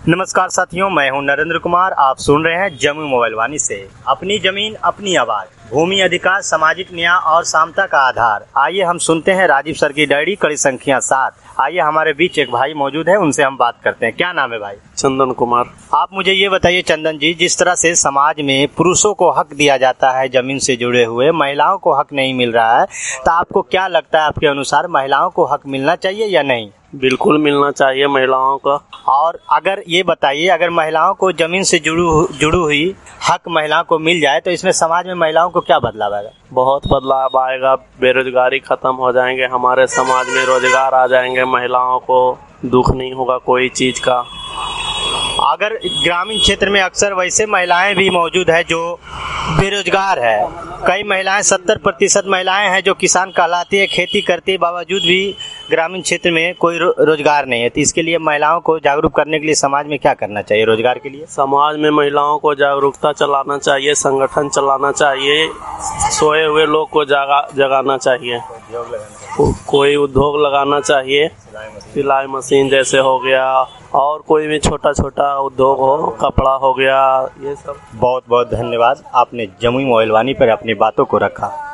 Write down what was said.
नमस्कार साथियों, मैं हूं नरेंद्र कुमार। आप सुन रहे हैं जमुई मोबाइल वाणी से। अपनी जमीन अपनी आवाज, भूमि अधिकार सामाजिक न्याय और समता का आधार। आइए हम सुनते हैं राजीव सर की डायरी, कड़ी संख्या 7। आइए, हमारे बीच एक भाई मौजूद है, उनसे हम बात करते हैं। क्या नाम है भाई? चंदन कुमार। आप मुझे ये बताइए चंदन जी, जिस तरह से समाज में पुरुषों को हक दिया जाता है जमीन से जुड़े हुए, महिलाओं को हक नहीं मिल रहा है, तो आपको क्या लगता है, आपके अनुसार महिलाओं को हक मिलना चाहिए या नहीं? बिल्कुल मिलना चाहिए महिलाओं को। और अगर ये बताइए, अगर महिलाओं को जमीन से जुड़ी हुई हक महिलाओं को मिल जाए तो इसमें समाज में महिलाओं को क्या बदलाव आएगा? बहुत बदलाव आएगा। बेरोजगारी खत्म हो जाएंगे, हमारे समाज में रोजगार आ जाएंगे, महिलाओं को दुख नहीं होगा कोई चीज का। अगर ग्रामीण क्षेत्र में अक्सर वैसे महिलाएं भी मौजूद है जो बेरोजगार है, कई महिलाएं 70% महिलाएं हैं जो किसान कहलाती है, खेती करती है, बावजूद भी ग्रामीण क्षेत्र में कोई रोजगार नहीं है। तो इसके लिए महिलाओं को जागरूक करने के लिए समाज में क्या करना चाहिए रोजगार के लिए? समाज में महिलाओं को जागरूकता चलाना चाहिए, संगठन चलाना चाहिए, सोए हुए लोग को जगाना चाहिए, कोई उद्योग लगाना चाहिए, सिलाई मशीन जैसे हो गया, और कोई भी छोटा छोटा उद्योग हो, कपड़ा हो गया, ये सब। बहुत बहुत धन्यवाद, आपने जमुई मोबाइल वाणी पर अपनी बातों को रखा।